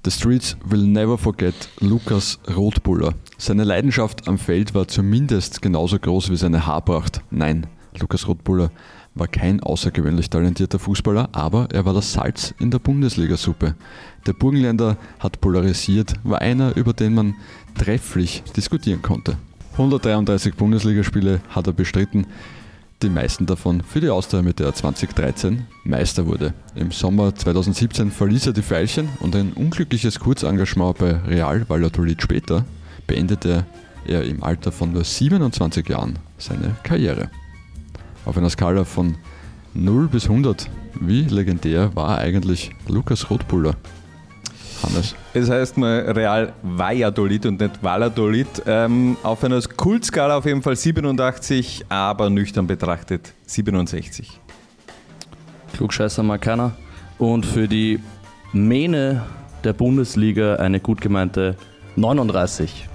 The streets will never forget Lukas Rotbuller. Seine Leidenschaft am Feld war zumindest genauso groß wie seine Haarpracht. Nein, Lukas Rotbuller war kein außergewöhnlich talentierter Fußballer, aber er war das Salz in der Bundesligasuppe. Der Burgenländer hat polarisiert, war einer, über den man trefflich diskutieren konnte. 133 Bundesligaspiele hat er bestritten, die meisten davon für die Austria, mit der er 2013 Meister wurde. Im Sommer 2017 verließ er die Veilchen und ein unglückliches Kurzengagement bei Real Valladolid später beendete er im Alter von nur 27 Jahren seine Karriere. Auf einer Skala von 0 bis 100, wie legendär war eigentlich Lukas Rotbuller? Hannes? Es heißt mal Real Valladolid und nicht Valladolid. Auf einer Kultskala auf jeden Fall 87, aber nüchtern betrachtet 67. Klugscheißer mag keiner. Und für die Mähne der Bundesliga eine gut gemeinte 39.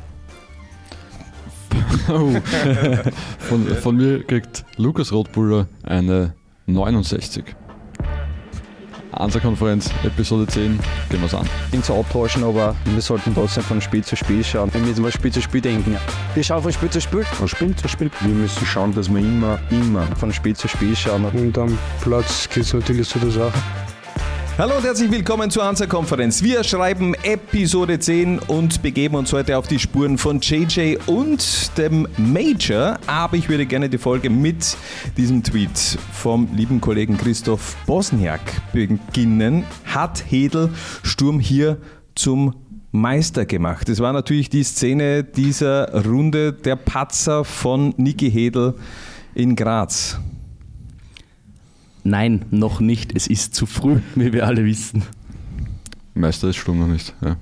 Oh. Von mir kriegt Lukas Rotbuller eine 69. Ansa-Konferenz, Episode 10, gehen wir es an. Ich bin zu abtauschen, aber wir sollten trotzdem von Spiel zu Spiel schauen. Wir müssen von Spiel zu Spiel denken. Wir schauen von Spiel zu Spiel. Von Spiel zu Spiel. Wir müssen schauen, dass wir immer von Spiel zu Spiel schauen. Und am Platz geht es natürlich zu der Sache. Hallo und herzlich willkommen zur Ansa-Konferenz. Wir schreiben Episode 10 und begeben uns heute auf die Spuren von JJ und dem Major. Aber ich würde gerne die Folge mit diesem Tweet vom lieben Kollegen Christoph Bosniak beginnen. Hat Hedl Sturm hier zum Meister gemacht? Das war natürlich die Szene dieser Runde, der Patzer von Niki Hedl in Graz. Nein, noch nicht. Es ist zu früh, wie wir alle wissen. Meister ist Sturm noch nicht, ja.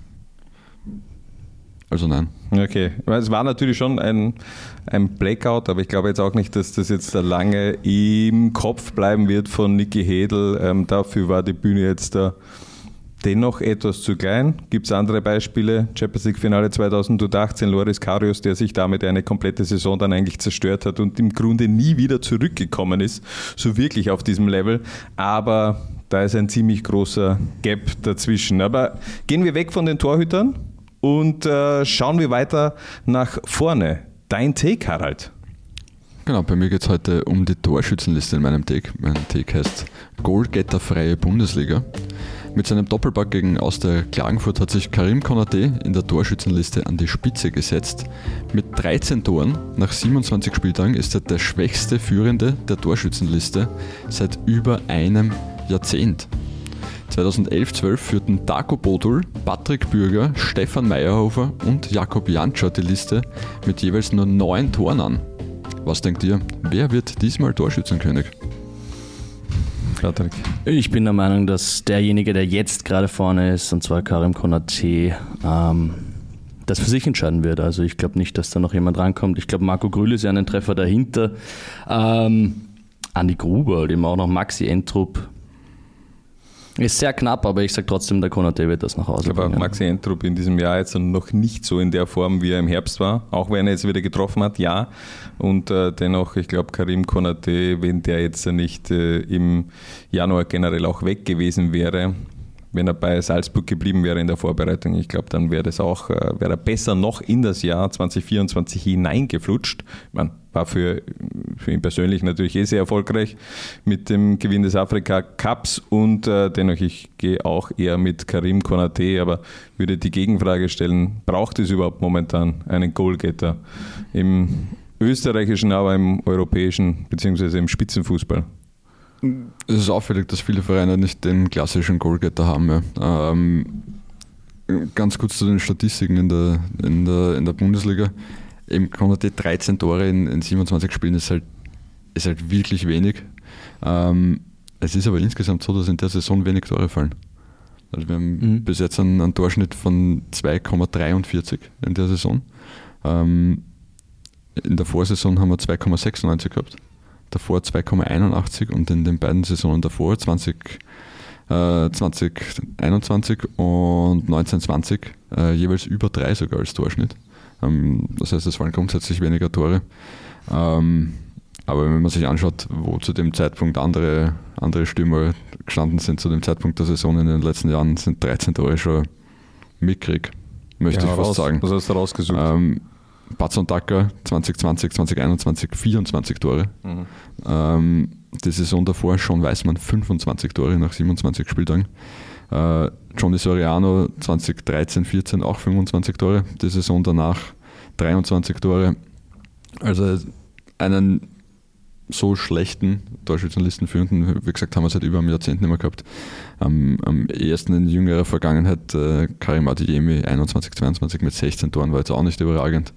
Also nein. Okay, es war natürlich schon ein Blackout, aber ich glaube jetzt auch nicht, dass das jetzt lange im Kopf bleiben wird von Niki Hedl. Dafür war die Bühne jetzt da dennoch etwas zu klein. Gibt es andere Beispiele? Champions League Finale 2018, Loris Karius, der sich damit eine komplette Saison dann eigentlich zerstört hat und im Grunde nie wieder zurückgekommen ist, so wirklich auf diesem Level. Aber da ist ein ziemlich großer Gap dazwischen. Aber gehen wir weg von den Torhütern und schauen wir weiter nach vorne. Dein Take, Harald? Genau, bei mir geht es heute um die Torschützenliste in meinem Take. Mein Take heißt Goalgetterfreie Bundesliga. Mit seinem Doppelpack gegen Austria Klagenfurt hat sich Karim Konaté in der Torschützenliste an die Spitze gesetzt. Mit 13 Toren nach 27 Spieltagen ist er der schwächste Führende der Torschützenliste seit über einem Jahrzehnt. 2011-12 führten Darko Bodul, Patrick Bürger, Stefan Meyerhofer und Jakob Jančar die Liste mit jeweils nur 9 Toren an. Was denkt ihr, wer wird diesmal Torschützenkönig? Patrick. Ich bin der Meinung, dass derjenige, der jetzt gerade vorne ist, und zwar Karim Konaté, das für sich entscheiden wird. Also ich glaube nicht, dass da noch jemand rankommt. Ich glaube, Marco Grüll ist ja einen Treffer dahinter. Andi Gruber und eben auch noch Maxi Entrup. Ist sehr knapp, aber ich sage trotzdem, der Konaté wird das nach Hause bringen. Ich glaube auch Maxi Entrup in diesem Jahr jetzt noch nicht so in der Form, wie er im Herbst war, auch wenn er jetzt wieder getroffen hat, ja. Und dennoch, ich glaube, Karim Konaté, wenn der jetzt nicht im Januar generell auch weg gewesen wäre, wenn er bei Salzburg geblieben wäre in der Vorbereitung, ich glaube, dann wäre er besser noch in das Jahr 2024 hineingeflutscht. Man war für ihn persönlich natürlich sehr erfolgreich mit dem Gewinn des Afrika Cups und dennoch, ich gehe auch eher mit Karim Konaté, aber würde die Gegenfrage stellen, braucht es überhaupt momentan einen Goalgetter im österreichischen, aber im europäischen bzw. im Spitzenfußball? Es ist auffällig, dass viele Vereine nicht den klassischen Goalgetter haben. Ja. Ganz kurz zu den Statistiken in der Bundesliga. Eben Konaté 13 Tore in 27 Spielen ist halt wirklich wenig. Es ist aber insgesamt so, dass in der Saison wenig Tore fallen. Also wir haben bis jetzt einen Torschnitt von 2,43 in der Saison. In der Vorsaison haben wir 2,96 gehabt. Davor 2,81 und in den beiden Saisonen davor 2021 und 1920 jeweils über 3 sogar als Torschnitt. Das heißt, es fallen grundsätzlich weniger Tore. Aber wenn man sich anschaut, wo zu dem Zeitpunkt andere Stürmer gestanden sind, zu dem Zeitpunkt der Saison in den letzten Jahren, sind 13 Tore schon mitkriege, möchte ich fast sagen. Was hast du rausgesucht? Patson Daka 2020, 2021 24 Tore. Die Saison davor schon Weißmann 25 Tore nach 27 Spieltagen. Johnny Soriano 2013, 14 auch 25 Tore. Die Saison danach 23 Tore. Also einen so schlechten Torschützenlistenführenden, wie gesagt, haben wir seit über einem Jahrzehnt nicht mehr gehabt. Am ersten in jüngerer Vergangenheit Karim Adeyemi 21, 22 mit 16 Toren, war jetzt auch nicht überragend.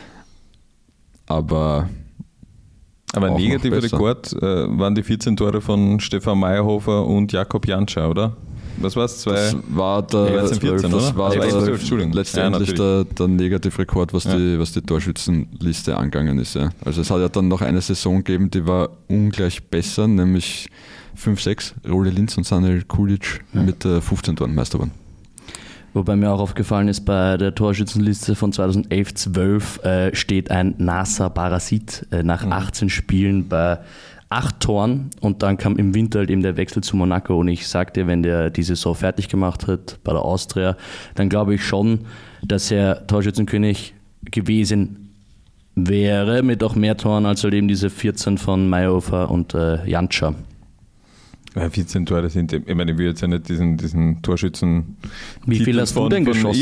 Aber ein negativer Rekord waren die 14 Tore von Stefan Meyerhofer und Jakob Jantscher, oder? Was war es? Das war der, 14, das war letztendlich der Negativrekord, was die Torschützenliste angegangen ist. Ja. Also es hat ja dann noch eine Saison gegeben, die war ungleich besser, nämlich 5-6, Roli Linz und Sanel Kulic mit 15 Toren Meister geworden. Wobei mir auch aufgefallen ist, bei der Torschützenliste von 2011-12 steht ein Nasser Barasit nach 18 Spielen bei 8 Toren und dann kam im Winter halt eben der Wechsel zu Monaco und ich sagte, wenn der die Saison fertig gemacht hat bei der Austria, dann glaube ich schon, dass er Torschützenkönig gewesen wäre mit auch mehr Toren als halt eben diese 14 von Meyerhofer und Jantscher. 14 Tore sind, ich meine, ich will jetzt ja nicht diesen Torschützen. Wie viel hast du denn geschossen? Ich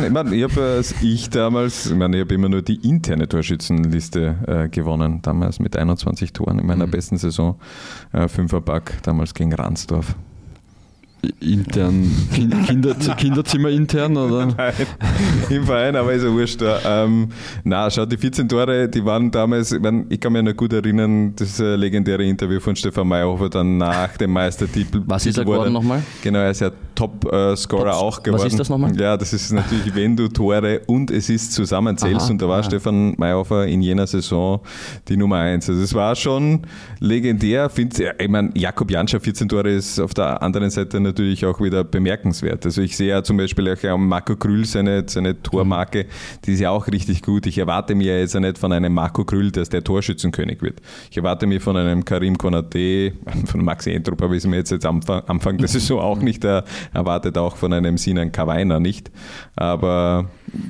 habe immer nur die interne Torschützenliste gewonnen, damals mit 21 Toren in meiner besten Saison. 5er-Pack, damals gegen Ransdorf. Intern, Kinderzimmer intern, oder? Nein, im Verein, aber ist ja wurscht. Schau, die 14 Tore, die waren damals, ich kann mich noch gut erinnern, das legendäre Interview von Stefan Meyerhofer dann nach dem Meistertitel. Was ist er geworden nochmal? Genau, er ist ja Top-Scorer auch geworden. Was ist das nochmal? Ja, das ist natürlich, wenn du Tore und Assist zusammenzählst. Und da war Stefan Meyerhofer in jener Saison die Nummer 1. Also es war schon legendär. Ich meine, Jakob Jantscher 14 Tore ist auf der anderen Seite natürlich auch wieder bemerkenswert. Also ich sehe ja zum Beispiel auch Marco Krüll seine Tormarke, die ist ja auch richtig gut. Ich erwarte mir ja jetzt ja nicht von einem Marco Krüll, dass der Torschützenkönig wird. Ich erwarte mir von einem Karim Konaté, von Maxi Entrup habe ich es mir jetzt Anfang der Saison auch nicht erwartet, auch von einem Sinan Kawainer nicht. Aber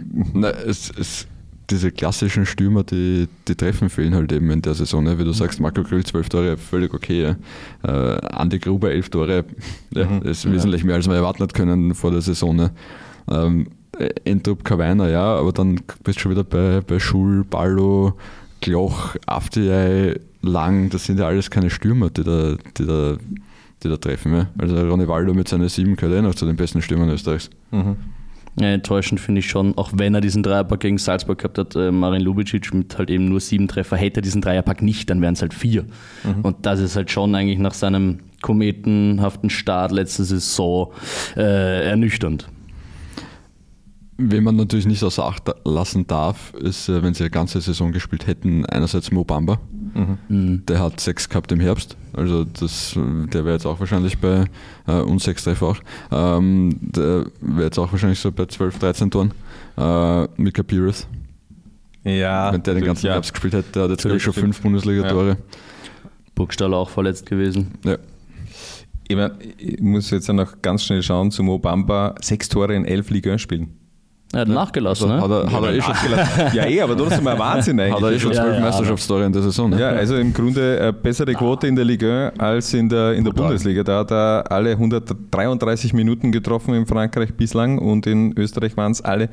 diese klassischen Stürmer, die Treffen fehlen halt eben in der Saison. Ne? Wie du sagst, Marco Krüll 12 Tore, völlig okay. Ja. Andi Gruber 11 Tore, das ist wesentlich mehr, als wir erwarten hat können vor der Saison. Ne? Entrup, Kawainer, ja, aber dann bist du schon wieder bei Schul, Ballo, Gloch, Afdiay, Lang, das sind ja alles keine Stürmer, die da treffen. Ja? Also Ronny Waldo mit seinen 7 gehört noch zu den besten Stürmern Österreichs. Ja, enttäuschend finde ich schon, auch wenn er diesen Dreierpack gegen Salzburg gehabt hat, Marin Lubicic mit halt eben nur 7 Treffer, hätte er diesen Dreierpack nicht, dann wären es halt 4. Und das ist halt schon eigentlich nach seinem kometenhaften Start letzte Saison ernüchternd. Wen man natürlich nicht außer Acht lassen darf, ist, wenn sie eine ganze Saison gespielt hätten, einerseits Mo Bamba. Der hat 6 gehabt im Herbst, also der wäre jetzt auch wahrscheinlich bei uns 6 Treffer auch. Der wäre jetzt auch wahrscheinlich so bei 12, 13 Toren. Mika Pires. Ja. Wenn der den ganzen Herbst gespielt hätte, der hat jetzt glaube ich schon 5 Bundesliga-Tore. Burgstaller auch verletzt gewesen. Ja. Ich muss jetzt noch ganz schnell schauen zu Mo Bamba. 6 Tore in 11 Liga spielen. Er hat nachgelassen, also, ne? Hat er eh schon nachgelassen. Ja, aber trotzdem ein Wahnsinn eigentlich. Hat er eh schon 12 Meisterschaftstore in der Saison. Ne? Ja, also im Grunde bessere Quote in der Liga als in der Bundesliga. Da hat er alle 133 Minuten getroffen in Frankreich bislang und in Österreich waren es alle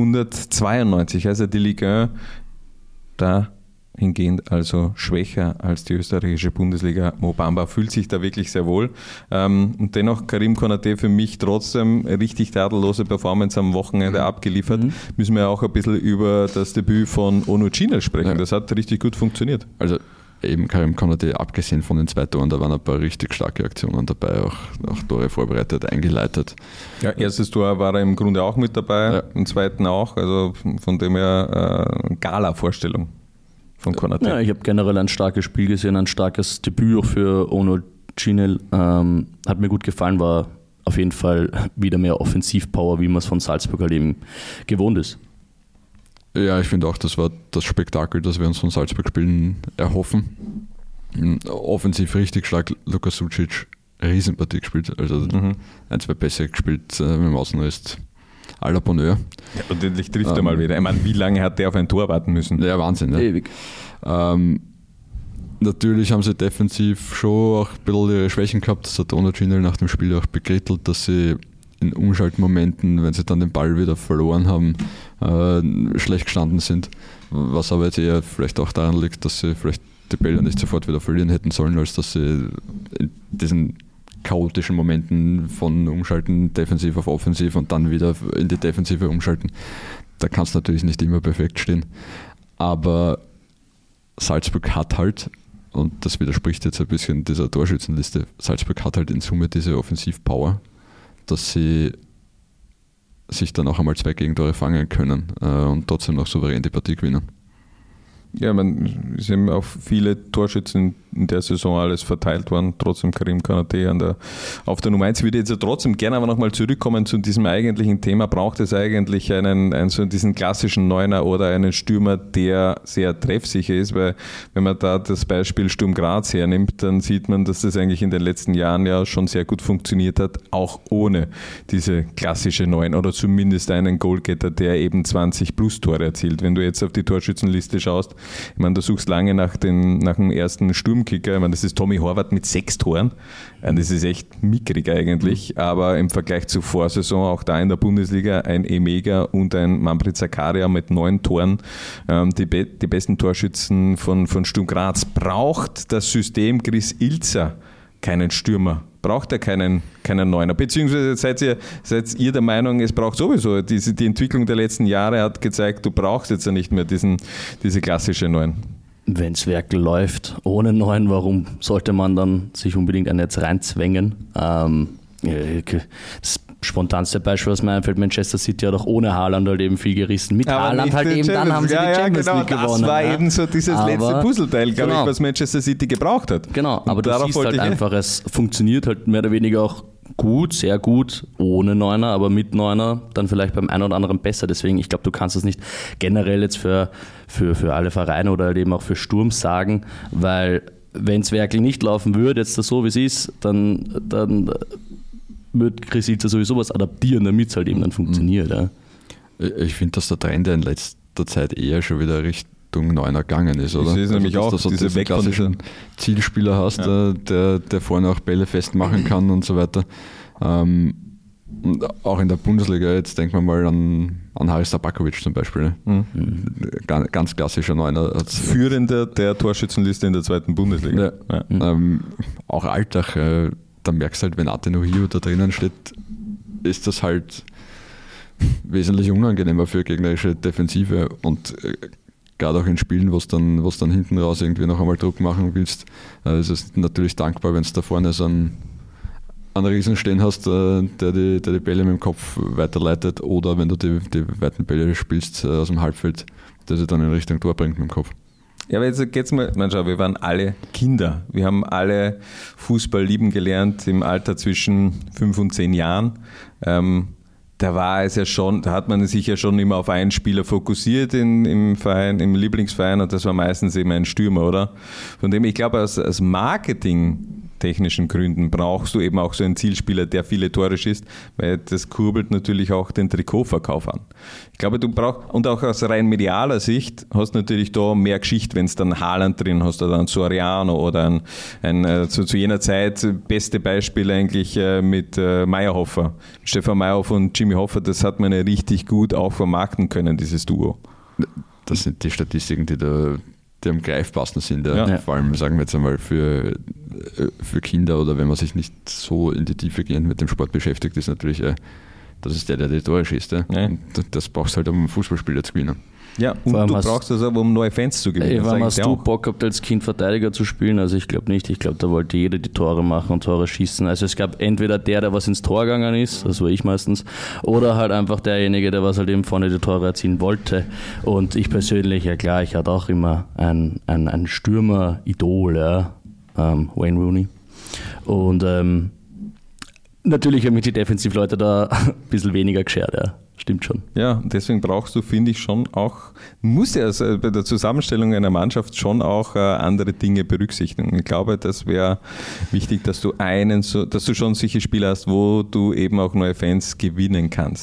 192. Also die Liga da hingehend also schwächer als die österreichische Bundesliga. Mo Bamba fühlt sich da wirklich sehr wohl. Und dennoch Karim Konaté für mich trotzdem richtig tadellose Performance am Wochenende abgeliefert. Müssen wir auch ein bisschen über das Debüt von Onur Cinel sprechen. Ja. Das hat richtig gut funktioniert. Also eben Karim Konaté, abgesehen von den 2 Toren, da waren ein paar richtig starke Aktionen dabei, auch Tore vorbereitet, eingeleitet. Ja, erstes Tor war er im Grunde auch mit dabei, im zweiten auch. Also von dem her Gala-Vorstellung. Ja, ich habe generell ein starkes Spiel gesehen, ein starkes Debüt auch für Onur Cinel. Hat mir gut gefallen, war auf jeden Fall wieder mehr Offensivpower, wie man es von Salzburg halt eben gewohnt ist. Ja, ich finde auch, das war das Spektakel, das wir uns von Salzburg-Spielen erhoffen. Offensiv richtig stark, Luka Sucic, Riesenpartie gespielt, also 1, 2 Pässe gespielt mit dem Außenriss. à la Bonheur. Ja, und endlich trifft er mal wieder. Ich meine, wie lange hat der auf ein Tor warten müssen? Ja, Wahnsinn. Ne? Ewig. Natürlich haben sie defensiv schon auch ein bisschen ihre Schwächen gehabt. Das hat Ono Ginel nach dem Spiel auch bekrittelt, dass sie in Umschaltmomenten, wenn sie dann den Ball wieder verloren haben, schlecht gestanden sind. Was aber jetzt eher vielleicht auch daran liegt, dass sie vielleicht die Bälle nicht sofort wieder verlieren hätten sollen, als dass sie in diesen chaotischen Momenten von Umschalten defensiv auf offensiv und dann wieder in die Defensive umschalten. Da kann es natürlich nicht immer perfekt stehen. Aber Salzburg hat halt, und das widerspricht jetzt ein bisschen dieser Torschützenliste, Salzburg hat halt in Summe diese Offensivpower, dass sie sich dann auch einmal 2 Gegentore fangen können und trotzdem noch souverän die Partie gewinnen. Ja, es sind auf viele Torschützen in der Saison alles verteilt worden, trotzdem Karim Konaté auf der Nummer 1. Ich würde jetzt ja trotzdem gerne aber nochmal zurückkommen zu diesem eigentlichen Thema. Braucht es eigentlich diesen klassischen Neuner oder einen Stürmer, der sehr treffsicher ist? Weil wenn man da das Beispiel Sturm Graz hernimmt, dann sieht man, dass das eigentlich in den letzten Jahren ja schon sehr gut funktioniert hat, auch ohne diese klassische Neun oder zumindest einen Goalgetter, der eben 20 plus Tore erzielt. Wenn du jetzt auf die Torschützenliste schaust, ich meine, du suchst lange nach dem ersten Sturmkicker. Ich meine, das ist Tommy Horvath mit 6 Toren. Das ist echt mickrig eigentlich. Aber im Vergleich zur Vorsaison, auch da in der Bundesliga, ein Emega und ein Manfred Zakaria mit 9 Toren. Die besten Torschützen von Sturm Graz. Braucht das System Chris Ilzer keinen Stürmer? Braucht er keinen Neuner? Beziehungsweise seid ihr der Meinung, es braucht sowieso, die Entwicklung der letzten Jahre hat gezeigt, du brauchst jetzt ja nicht mehr diese klassische Neun. Wenn es Werkel läuft ohne Neun, warum sollte man dann sich unbedingt einen jetzt reinzwängen? Das spontanste Beispiel, was mir einfällt, Manchester City hat auch ohne Haaland halt eben viel gerissen. Mit Haaland halt eben, dann haben sie die Champions League gewonnen. Das war eben so dieses letzte Puzzleteil, glaube ich, was Manchester City gebraucht hat. Genau, aber du siehst halt einfach, es funktioniert halt mehr oder weniger auch gut, sehr gut, ohne Neuner, aber mit Neuner dann vielleicht beim einen oder anderen besser. Deswegen, ich glaube, du kannst das nicht generell jetzt für alle Vereine oder halt eben auch für Sturm sagen, weil wenn es Werkel nicht laufen würde, jetzt das so wie es ist, dann wird Chris Ilzer sowieso was adaptieren, damit es halt eben dann funktioniert. Ja. Ich finde, dass der Trend in letzter Zeit eher schon wieder Richtung Neuner gegangen ist, oder? Das ist nämlich auch, dass du diese klassischen Zielspieler hast, der vorne auch Bälle festmachen kann und so weiter. Und auch in der Bundesliga, jetzt denken wir mal an Haris Tabakovic zum Beispiel. Ne? Ganz klassischer Neuner. Führender der Torschützenliste in der 2. Bundesliga. Ja. Auch Alltag, da merkst du halt, wenn Ate Nuhiu da drinnen steht, ist das halt wesentlich unangenehmer für gegnerische Defensive und gerade auch in Spielen, wo es dann hinten raus irgendwie noch einmal Druck machen willst, ist es natürlich dankbar, wenn es da vorne so einen Riesen stehen hast, der die Bälle mit dem Kopf weiterleitet, oder wenn du die weiten Bälle spielst aus dem Halbfeld, der sie dann in Richtung Tor bringt mit dem Kopf. Ja, aber jetzt geht's mal, schau, wir waren alle Kinder. Wir haben alle Fußball lieben gelernt im Alter zwischen 5 und 10 Jahren. Da war es ja schon, da hat man sich ja schon immer auf einen Spieler fokussiert im Verein, im Lieblingsverein, und das war meistens eben ein Stürmer, oder? Von dem, ich glaube, aus marketingtechnischen Gründen brauchst du eben auch so einen Zielspieler, der viele Tore schießt, weil das kurbelt natürlich auch den Trikotverkauf an. Ich glaube, du brauchst, und auch aus rein medialer Sicht, hast natürlich da mehr Geschichte, wenn es dann Haaland drin hast oder ein Soriano oder zu jener Zeit beste Beispiel eigentlich mit Meyerhofer. Stefan Meyerhofer und Jimmy Hoffa, das hat man ja richtig gut auch vermarkten können, dieses Duo. Das sind die Statistiken, die am greifbarsten sind. Ja. Vor allem, sagen wir jetzt einmal, für Kinder oder wenn man sich nicht so in die Tiefe gehend mit dem Sport beschäftigt, ist natürlich, das ist der die Tore schießt. Ja. Und das brauchst du halt, um ein Fußballspieler zu gewinnen. Ja, und du brauchst das aber, um neue Fans zu gewinnen. Wann hast du Bock gehabt, als Kind Verteidiger zu spielen? Also ich glaube nicht. Ich glaube, da wollte jeder die Tore machen und Tore schießen. Also es gab entweder der was ins Tor gegangen ist, das war ich meistens, oder halt einfach derjenige, der was halt eben vorne die Tore erzielen wollte. Und ich persönlich, ja klar, ich hatte auch immer ein Stürmer-Idol, Wayne Rooney. Und natürlich haben mich die Defensivleute da ein bisschen weniger geschert, ja. Stimmt schon. Ja, deswegen brauchst du, finde ich, schon auch, muss ja also bei der Zusammenstellung einer Mannschaft schon auch andere Dinge berücksichtigen. Ich glaube, das wäre wichtig, dass du schon solche Spieler hast, wo du eben auch neue Fans gewinnen kannst.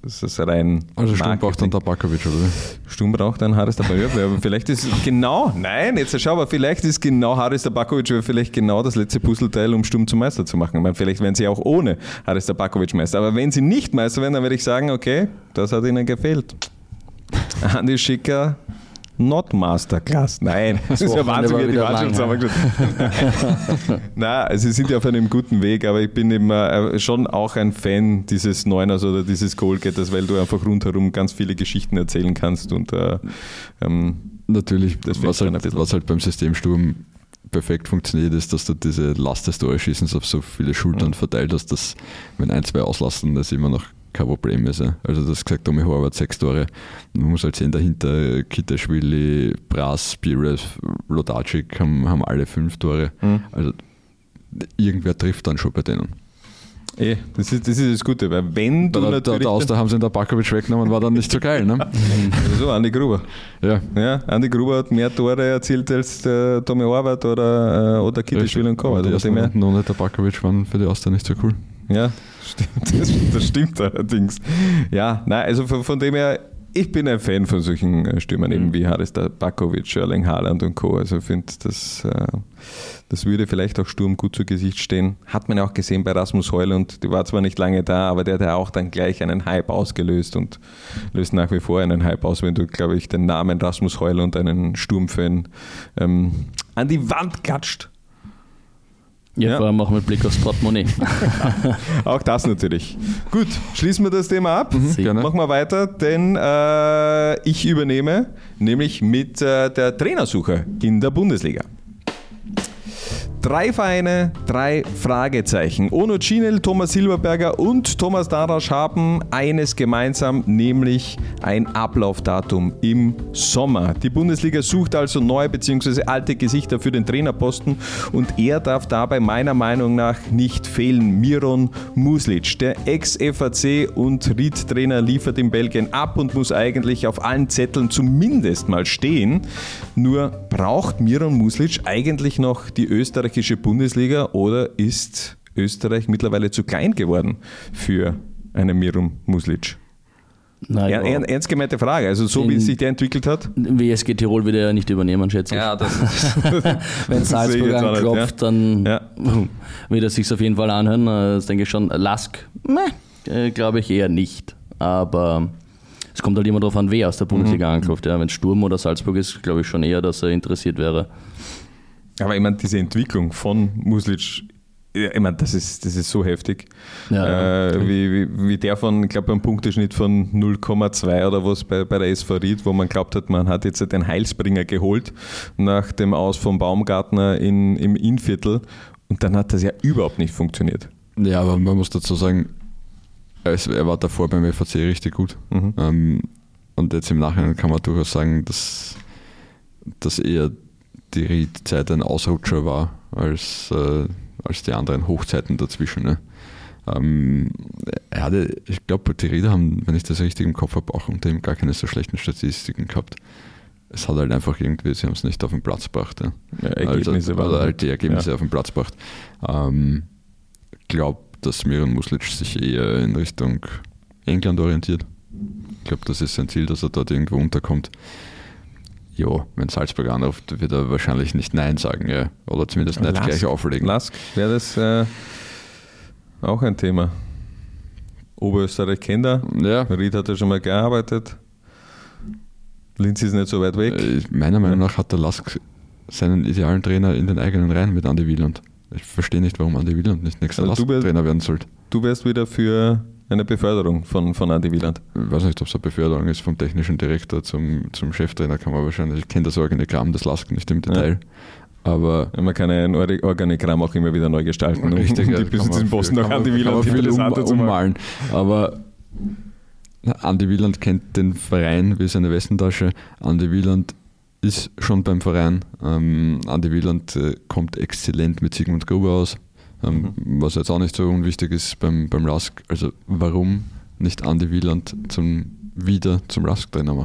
das ist rein. Also Sturm braucht dann Tabakovic, oder? Sturm braucht dann Haris Tabakovic. Aber vielleicht ist vielleicht ist genau Haris Tabakovic vielleicht genau das letzte Puzzleteil, um Sturm zum Meister zu machen. Ich meine, vielleicht werden sie auch ohne Haris Tabakovic Meister. Aber wenn sie nicht Meister werden, dann würde ich sagen, okay, das hat ihnen gefehlt. Andi Schicker, not Masterclass. Nein, das ist ja Wahnsinn, wie die Mannschaft zusammengestellt. Nein, sie sind ja auf einem guten Weg, aber ich bin eben schon auch ein Fan dieses Neuners oder dieses Goalgetters, weil du einfach rundherum ganz viele Geschichten erzählen kannst und natürlich, was halt beim System Sturm perfekt funktioniert, ist, dass du diese Last des Torschießens auf so viele Schultern verteilt hast, dass wenn 1, 2 auslassen, das immer noch kein Problem ist. Ja. Also das gesagt, Tommy Horvath 6 Tore. Man muss halt sehen, dahinter Kitaschwili, Bras, Pires, Lodacic haben alle 5 Tore. Also irgendwer trifft dann schon bei denen. Das ist das Gute, weil wenn du natürlich... Da haben sie den Tabakovic weggenommen, war dann nicht so geil, ne? Also Andi Gruber. Ja, Andi Gruber hat mehr Tore erzielt als der Tommy Horvath oder Kitaschwili und Co. Die ersten Runden ohne Tabakovic waren für die Austria nicht so cool. Ja, stimmt, das stimmt allerdings. Ja, nein, also von dem her, ich bin ein Fan von solchen Stürmern, eben wie Haris Tabakovic, Erling Haaland und Co. Also ich finde, das würde vielleicht auch Sturm gut zu Gesicht stehen. Hat man ja auch gesehen bei Rasmus Højlund, die war zwar nicht lange da, aber der hat ja auch dann gleich einen Hype ausgelöst und löst nach wie vor einen Hype aus, wenn du, glaube ich, den Namen Rasmus Højlund, einen Sturmfan, an die Wand klatscht. Ja, vor allem auch mit Blick aufs Portemonnaie. Auch das natürlich. Gut, schließen wir das Thema ab. Gerne. Machen wir weiter, denn ich übernehme nämlich mit der Trainersuche in der Bundesliga. 3 Vereine, 3 Fragezeichen. Ono Cinel, Thomas Silberberger und Thomas Darasch haben eines gemeinsam, nämlich ein Ablaufdatum im Sommer. Die Bundesliga sucht also neue bzw. alte Gesichter für den Trainerposten und er darf dabei meiner Meinung nach nicht fehlen. Miron Muslic, der Ex-FAC und Ried-Trainer, liefert in Belgien ab und muss eigentlich auf allen Zetteln zumindest mal stehen. Nur braucht Miron Muslic eigentlich noch die österreichische Bundesliga oder ist Österreich mittlerweile zu klein geworden für einen Miron Muslic? Ernst gemeinte Frage, also so wie es sich der entwickelt hat. WSG Tirol wird er ja nicht übernehmen, schätze ich. Ja, wenn Salzburg anklopft, dann wird er sich auf jeden Fall anhören. Das denke ich schon. Lask, glaube ich eher nicht. Aber es kommt halt immer darauf an, wer aus der Bundesliga anklopft. Ja, wenn es Sturm oder Salzburg ist, glaube ich schon eher, dass er interessiert wäre. Aber ich meine, diese Entwicklung von Muslic, ich meine, das ist so heftig. Ja, wie der von, ich glaube, beim Punkteschnitt von 0,2 oder was bei der SV Ried, wo man glaubt hat, man hat jetzt den Heilsbringer geholt nach dem Aus vom Baumgartner im Innviertel und dann hat das ja überhaupt nicht funktioniert. Ja, aber man muss dazu sagen, er war davor beim FAC richtig gut. Und jetzt im Nachhinein kann man durchaus sagen, dass eher die Ried-Zeit ein Ausrutscher war als die anderen Hochzeiten dazwischen. Ne? Ich glaube, die Rieder haben, wenn ich das richtig im Kopf habe, auch unter ihm gar keine so schlechten Statistiken gehabt. Es hat halt einfach irgendwie, sie haben es nicht auf den Platz gebracht. Ja. Ergebnisse also halt die Ergebnisse auf den Platz gebracht. Ich glaube, dass Miron Muslic sich eher in Richtung England orientiert. Ich glaube, das ist sein Ziel, dass er dort irgendwo unterkommt. Ja, wenn Salzburg anruft, wird er wahrscheinlich nicht Nein sagen, ja. Oder zumindest nicht gleich auflegen. Lask, wäre das auch ein Thema. Oberösterreich kennt er. Ja. Ried hat ja schon mal gearbeitet. Linz ist nicht so weit weg. Meiner Meinung nach hat der Lask seinen idealen Trainer in den eigenen Reihen mit Andi Wieland. Ich verstehe nicht, warum Andi Wieland nicht nächster Lask-Trainer werden sollte. Du wärst wieder für eine Beförderung von Andi Wieland. Ich weiß nicht, ob es eine Beförderung ist vom technischen Direktor zum Cheftrainer, kann man wahrscheinlich. Ich kenne das Organigramm des Lask nicht im Detail. Ja. Aber man kann ein Organigramm auch immer wieder neu gestalten, richtig, um diesen Posten noch Andi Wieland interessanter zu machen. Aber Andi Wieland kennt den Verein wie seine Westentasche. Andi Wieland ist schon beim Verein. Andi Wieland kommt exzellent mit Sigmund Gruber aus. Was jetzt auch nicht so unwichtig ist beim Lask. Also warum nicht Andi Wieland wieder zum Lask-Trainer machen?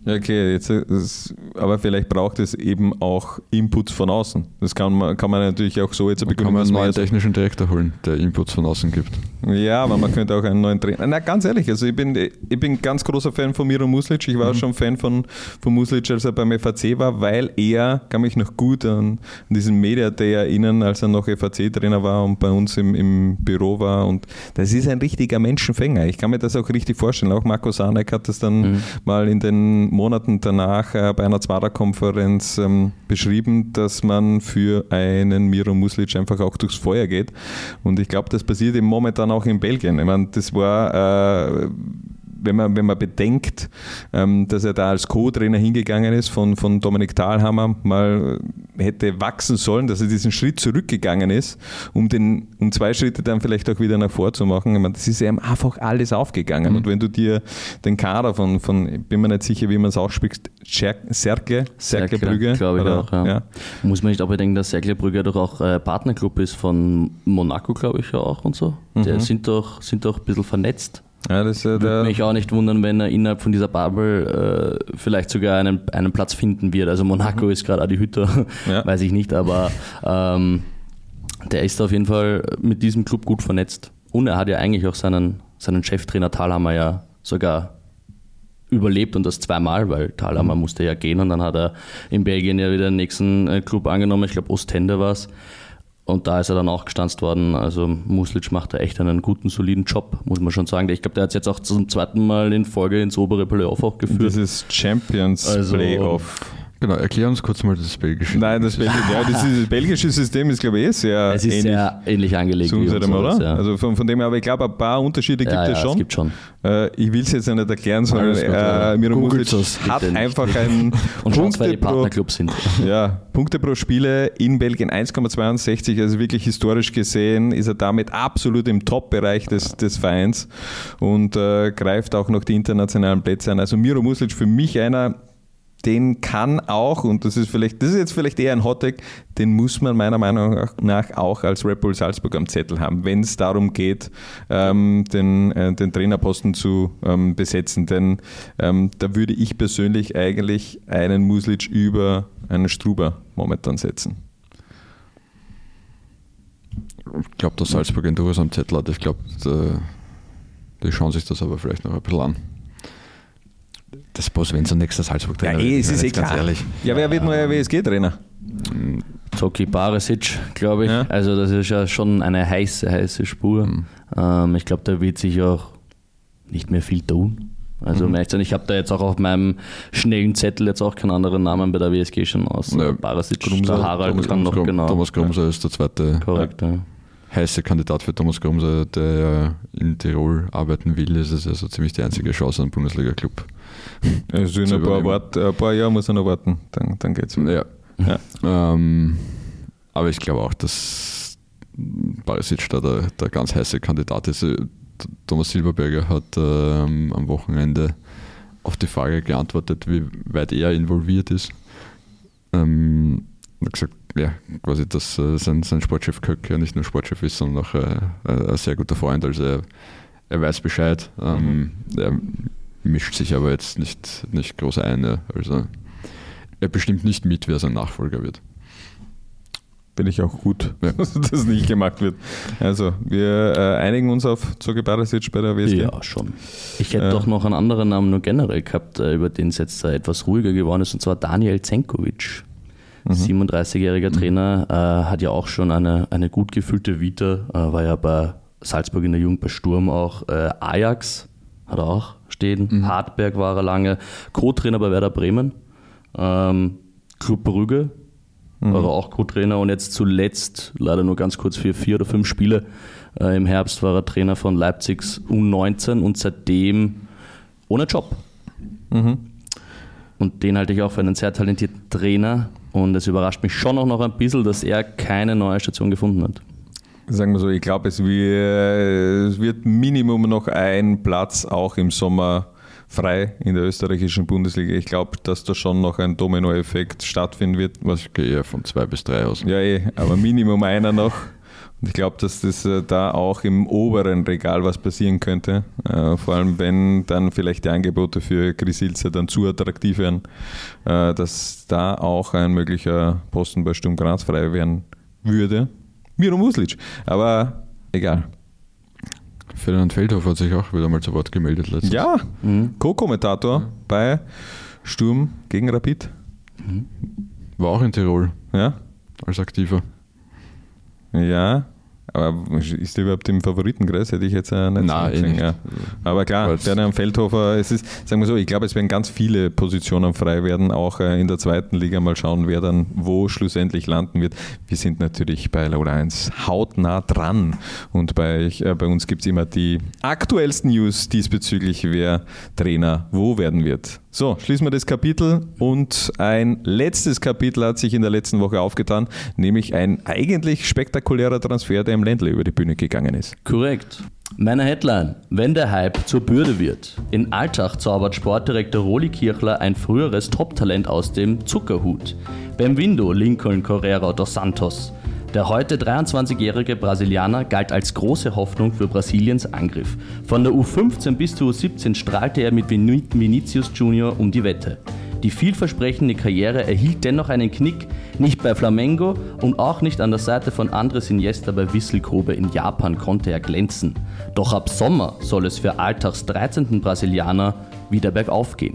Okay, aber vielleicht braucht es eben auch Inputs von außen. Das kann man natürlich auch so jetzt begründen. Kann man einen neuen technischen Direktor holen, der Inputs von außen gibt. Ja, aber man könnte auch einen neuen Trainer. Na, ganz ehrlich, also ich bin ganz großer Fan von Miro Muslic. Ich war schon Fan von Muslic, als er beim FAC war, weil er, kann mich noch gut an diesen Media Day erinnern, als er noch FAC-Trainer war und bei uns im Büro war. Und das ist ein richtiger Menschenfänger. Ich kann mir das auch richtig vorstellen. Auch Marco Sanek hat das dann mal in den Monaten danach bei einer Zwarer-Konferenz beschrieben, dass man für einen Miro Muslic einfach auch durchs Feuer geht. Und ich glaube, das passiert eben momentan auch in Belgien. Ich meine, das war, wenn man bedenkt, dass er da als Co-Trainer hingegangen ist von Dominik Thalhammer, mal hätte wachsen sollen, dass er diesen Schritt zurückgegangen ist, um 2 Schritte dann vielleicht auch wieder nach vor zu machen. Ich meine, das ist ihm einfach alles aufgegangen. Und wenn du dir den Kader von bin mir nicht sicher, wie man es ausspricht, Cercle-Brügge, glaube ich auch, ja. Muss man nicht auch bedenken, dass Cercle-Brügge doch auch Partnerclub ist von Monaco, glaube ich, ja auch und so. Die sind doch ein bisschen vernetzt. Ja, das würde mich auch nicht wundern, wenn er innerhalb von dieser Bubble vielleicht sogar einen Platz finden wird. Also Monaco ist gerade auch die Hütte, weiß ich nicht, aber der ist auf jeden Fall mit diesem Club gut vernetzt. Und er hat ja eigentlich auch seinen Cheftrainer Thalhammer ja sogar überlebt und das 2-mal, weil Thalhammer musste ja gehen und dann hat er in Belgien ja wieder den nächsten Club angenommen, ich glaube Ostende war es. Und da ist er dann auch gestanzt worden. Also Muslic macht da echt einen guten, soliden Job, muss man schon sagen. Ich glaube, der hat es jetzt auch zum 2. Mal in Folge ins obere Playoff auch geführt. Das ist Champions Playoff. Genau, erklär uns kurz mal das belgische. Nein, das belgische System ist, glaube ich, sehr ähnlich. Es ist sehr ähnlich angelegt. Zu unserem, oder? Ja. Also von dem her, aber ich glaube, ein paar Unterschiede gibt es schon. Es gibt schon. Ich will es jetzt nicht erklären, sondern Miro Muslic hat einfach einen und Punkte, wer die Partnerclubs sind. Ja, Punkte pro Spiele in Belgien 1,62, also wirklich historisch gesehen ist er damit absolut im Top-Bereich des Vereins und greift auch noch die internationalen Plätze an. Also Miro Muslic für mich einer, den kann auch, und das ist jetzt vielleicht eher ein Hottag, den muss man meiner Meinung nach auch als Red Bull Salzburg am Zettel haben, wenn es darum geht, den Trainerposten zu besetzen. Denn da würde ich persönlich eigentlich einen Muslic über einen Struber momentan setzen. Ich glaube, dass Salzburg ein durchaus am Zettel hat. Ich glaube, die schauen sich das aber vielleicht noch ein bisschen an. Das Boss, wenn so nächster Salzburg-Trainer wird. Ja, es ist eh klar. Ehrlich. Ja, wer wird neuer WSG-Trainer? Zoki Barisic, glaube ich. Ja. Also das ist ja schon eine heiße Spur. Ich glaube, da wird sich auch nicht mehr viel tun. Also ich habe da jetzt auch auf meinem schnellen Zettel jetzt auch keinen anderen Namen bei der WSG schon aus. Barisic, der Harald kann noch genau. Thomas Grumser ist der zweite. Korrekt, ja. Heiße Kandidat für Thomas Grumser, der in Tirol arbeiten will. Das ist also ziemlich die einzige Chance an Bundesliga-Club. Also in ein paar Jahre muss er noch warten, dann geht's wieder. Ja. Aber ich glaube auch, dass Barisic da der ganz heiße Kandidat ist. Thomas Silberberger hat am Wochenende auf die Frage geantwortet, wie weit er involviert ist. Er hat gesagt, ja, quasi, dass sein Sportchef Köck ja nicht nur Sportchef ist, sondern auch ein sehr guter Freund. Also er weiß Bescheid. Er mischt sich aber jetzt nicht groß ein. Ja. Also er bestimmt nicht mit, wer sein Nachfolger wird. Finde ich auch gut, dass das nicht gemacht wird. Also wir einigen uns auf Zoki Barisic bei der WSG. Ja, schon. Ich hätte doch noch einen anderen Namen nur generell gehabt, über den es jetzt etwas ruhiger geworden ist, und zwar Daniel Zenkovic. 37-jähriger Trainer, hat ja auch schon eine gut gefüllte Vita, war ja bei Salzburg in der Jugend, bei Sturm auch, Ajax hat er auch stehen, Hartberg war er lange, Co-Trainer bei Werder Bremen, Club Brügge war er auch Co-Trainer und jetzt zuletzt, leider nur ganz kurz für 4 oder 5 Spiele, im Herbst war er Trainer von Leipzigs U19 und seitdem ohne Job. Und den halte ich auch für einen sehr talentierten Trainer. Und es überrascht mich schon auch noch ein bisschen, dass er keine neue Station gefunden hat. Sagen wir so, ich glaube, es wird Minimum noch ein Platz auch im Sommer frei in der österreichischen Bundesliga. Ich glaube, dass da schon noch ein Dominoeffekt stattfinden wird. Was ich gehe eher von 2 bis 3 aus. Ja, aber Minimum einer noch. Ich glaube, dass das da auch im oberen Regal was passieren könnte. Vor allem, wenn dann vielleicht die Angebote für Chris Ilzer dann zu attraktiv wären, dass da auch ein möglicher Posten bei Sturm Graz frei werden würde. Miro Muslic. Aber egal. Ferdinand Feldhofer hat sich auch wieder mal zu Wort gemeldet letztens. Ja, Co-Kommentator bei Sturm gegen Rapid. War auch in Tirol Ja. als Aktiver. Ja, aber ist der überhaupt im Favoritenkreis? Hätte ich jetzt nicht Nein, gesehen. nicht. Ja. Aber klar, Ferdinand Feldhofer, es ist, sagen wir so, ich glaube, es werden ganz viele Positionen frei werden, auch in der zweiten Liga. Mal schauen, wer dann wo schlussendlich landen wird. Wir sind natürlich bei Lola 1 hautnah dran und bei uns gibt es immer die aktuellsten News diesbezüglich, wer Trainer wo werden wird. So, schließen wir das Kapitel und ein letztes Kapitel hat sich in der letzten Woche aufgetan, nämlich ein eigentlich spektakulärer Transfer, der im Ländle über die Bühne gegangen ist. Korrekt. Meine Headline: Wenn der Hype zur Bürde wird. In Altach zaubert Sportdirektor Roli Kirchler ein früheres Top-Talent aus dem Zuckerhut. Bem-vindo Lincoln Correia dos Santos. Der heute 23-jährige Brasilianer galt als große Hoffnung für Brasiliens Angriff. Von der U15 bis zur U17 strahlte er mit Vinicius Junior um die Wette. Die vielversprechende Karriere erhielt dennoch einen Knick, nicht bei Flamengo und auch nicht an der Seite von Andres Iniesta bei Vissel Kobe in Japan konnte er glänzen. Doch ab Sommer soll es für Altachs 13. Brasilianer wieder bergauf gehen.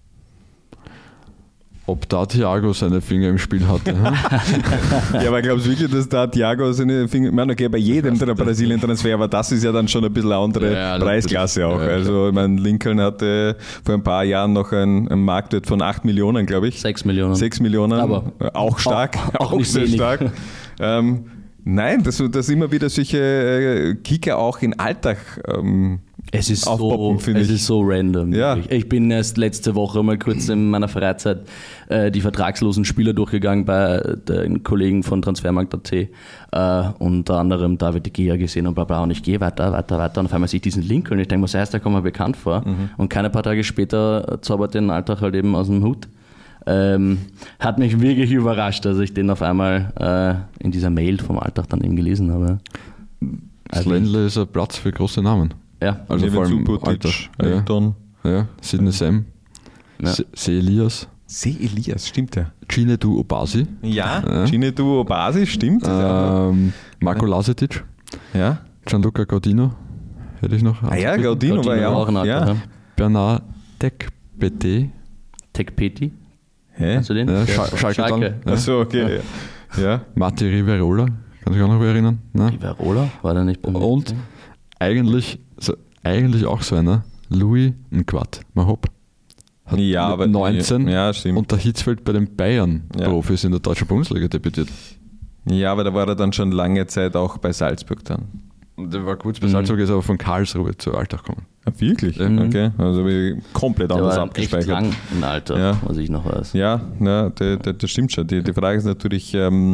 Ob da Thiago seine Finger im Spiel hatte. Ja, aber glaubst du wirklich, dass da Thiago seine Finger... Ich meine, okay, bei jedem der Brasilien-Transfer, aber das ist ja dann schon ein bisschen eine andere Preisklasse auch. Ja, also, ich meine, Lincoln hatte vor ein paar Jahren noch einen Marktwert von 8 Millionen, glaube ich. 6 Millionen. 6 Millionen, Aber auch stark, auch auch nicht sehr wenig. stark. Nein, dass immer wieder solche Kicker auch in Alltag Es ist aufpoppen, finde ich. Es ist so random. Ja. Wirklich. Ich bin erst letzte Woche mal kurz in meiner Freizeit die vertragslosen Spieler durchgegangen bei den Kollegen von Transfermarkt.at, unter anderem David de Gea gesehen und bla bla, und ich gehe weiter und auf einmal sehe ich diesen Link und ich denke mir, das heißt, der kommt mir bekannt vor, und keine paar Tage später zaubert den Alltag halt eben aus dem Hut. Hat mich wirklich überrascht, dass ich den auf einmal in dieser Mail vom Alltag dann eben gelesen habe. Das Ländle ist ein Platz für große Namen. Ja, Also vor allem Subotic, Alter. Elton. Ja, Sidney Sam, Ja. Se Elias, Elias, stimmt der? Cinedu Obasi, Ja, Cinedu Obasi, stimmt. Marco Lasetic, Ja. Gianluca Gaudino, hätte ich noch. Ah ja, Gaudino war ja auch. ein Alter. Ja. Ja. Bernard Tekpete, Tekpeti, Hä? hast du den? ja, Schalke dann. Ja. Achso, okay. Ja. Matti Riverola, kann sich auch noch erinnern. Ne? Riverola, war der nicht bei mir? Und eigentlich auch so einer, Louis Nquat Mahop. Hat Ja, mit aber 19 ja, stimmt. unter Hitzfeld bei den Bayern-Profis in der deutschen Bundesliga debütiert. Ja, aber da war er dann schon lange Zeit auch bei Salzburg dann. Und der war kurz bei Salzburg, ist aber von Karlsruhe zu Alltag gekommen. Ah, wirklich? Ja. Okay, also habe ich komplett Der anders war echt abgespeichert. lang im Alter, Ja. was ich noch weiß. Ja, das stimmt schon. Die Frage ist natürlich,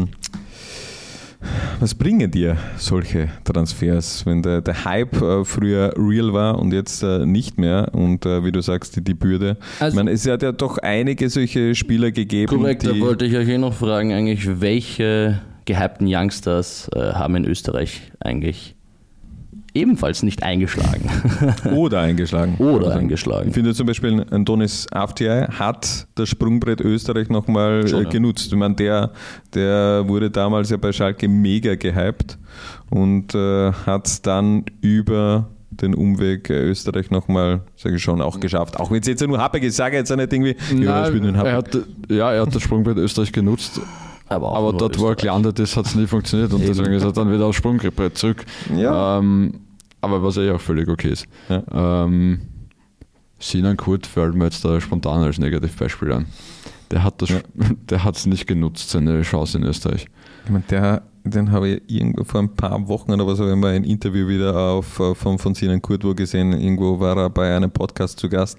was bringen dir solche Transfers, wenn der Hype früher real war und jetzt nicht mehr, und wie du sagst, die Bürde. Also- Ich meine, es hat ja doch einige solche Spieler gegeben, Korrekt, da die... wollte ich euch noch fragen, eigentlich, welche gehypten Youngsters haben in Österreich eigentlich ebenfalls nicht eingeschlagen? Oder eingeschlagen. Oder Ich eingeschlagen. finde zum Beispiel, Antonis Avdiay hat das Sprungbrett Österreich nochmal Schon, ja. genutzt. Ich meine, der wurde damals ja bei Schalke mega gehypt und hat dann über den Umweg Österreich nochmal, sage ich schon, auch geschafft. Auch wenn es jetzt ja nur Habeck ist, sage ich jetzt auch nicht irgendwie, ja, spielt nur Habeck. er hat das Sprungbrett Österreich genutzt, Aber aber nur dort, wo er Österreich. gelandet ist, hat es nie funktioniert und Eben. deswegen ist er dann wieder aufs Sprungbrett zurück. Ja. Aber was auch völlig okay ist. Ja. Sinan Kurt fällt mir jetzt da spontan als Negativbeispiel an. Der hat es nicht genutzt, seine Chance in Österreich. Ich meine, den habe ich irgendwo vor ein paar Wochen oder was, habe ich mal ein Interview wieder von Sinan Kurt gesehen. Irgendwo war er bei einem Podcast zu Gast,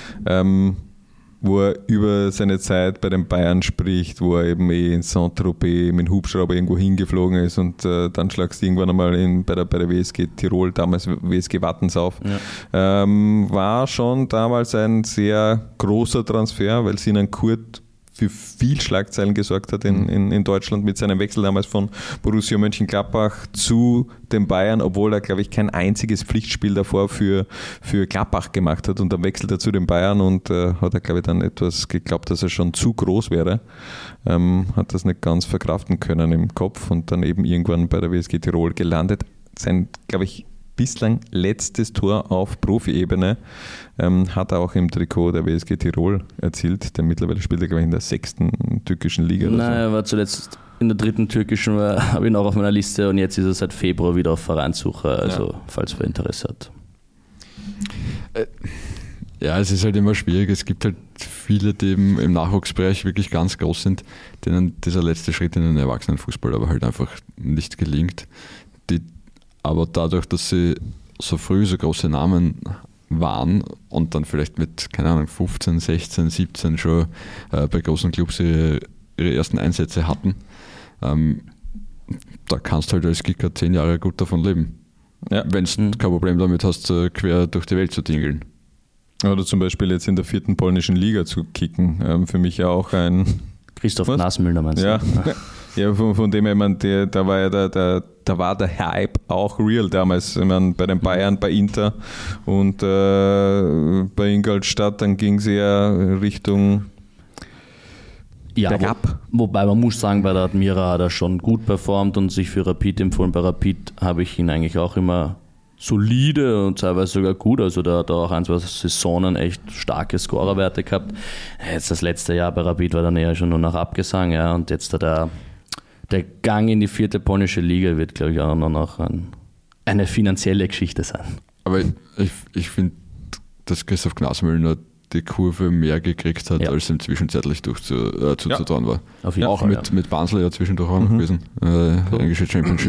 wo er über seine Zeit bei den Bayern spricht, wo er eben in Saint-Tropez mit dem Hubschrauber irgendwo hingeflogen ist und dann schlagst du irgendwann einmal bei der WSG Tirol, damals WSG Wattensauf. Ja. War schon damals ein sehr großer Transfer, weil Sinan Kurt für viel Schlagzeilen gesorgt hat in Deutschland mit seinem Wechsel damals von Borussia Mönchengladbach zu den Bayern, obwohl er, glaube ich, kein einziges Pflichtspiel davor für Gladbach gemacht hat und dann wechselt er zu den Bayern und hat er, glaube ich, dann etwas geglaubt, dass er schon zu groß wäre, hat das nicht ganz verkraften können im Kopf und dann eben irgendwann bei der WSG Tirol gelandet. Sein, glaube ich, bislang letztes Tor auf Profi-Ebene hat er auch im Trikot der WSG Tirol erzielt, denn mittlerweile spielt er, glaube ich, in der 6. türkischen Liga. Nein, er war zuletzt in der 3. türkischen, habe ich ihn auch auf meiner Liste und jetzt ist er seit Februar wieder auf Vereinssuche, also falls wer Interesse hat. Ja, es ist halt immer schwierig. Es gibt halt viele, die im Nachwuchsbereich wirklich ganz groß sind, denen dieser letzte Schritt in den Erwachsenenfußball aber halt einfach nicht gelingt. Aber dadurch, dass sie so früh so große Namen waren und dann vielleicht mit, keine Ahnung, 15, 16, 17 schon bei großen Clubs ihre ersten Einsätze hatten, da kannst du halt als Kicker 10 Jahre gut davon leben. Ja. Wenn du kein Problem damit hast, quer durch die Welt zu tingeln. Oder zum Beispiel jetzt in der 4. polnischen Liga zu kicken. Für mich ja auch ein... Christoph Nasmüller meinst du? Ja. Ja, von dem her, da war der Hype auch real damals. Ich meine, bei den Bayern, bei Inter und bei Ingolstadt, dann ging es eher Richtung bergab. Wobei man muss sagen, bei der Admira hat er schon gut performt und sich für Rapid empfohlen. Bei Rapid habe ich ihn eigentlich auch immer solide und teilweise sogar gut. Also da hat er auch 1, 2 Saisonen echt starke Scorerwerte gehabt. Jetzt das letzte Jahr bei Rapid war dann eher schon nur nach Abgesang. Ja, und jetzt hat er der Gang in die 4. polnische Liga wird, glaube ich, auch noch eine finanzielle Geschichte sein. Aber ich finde, dass Christoph Gnasmüller die Kurve mehr gekriegt hat, als ihm zwischenzeitlich zuzutrauen war. Auf jeden auch Fall, mit Basel ja zwischendurch auch noch gewesen, englische Championship.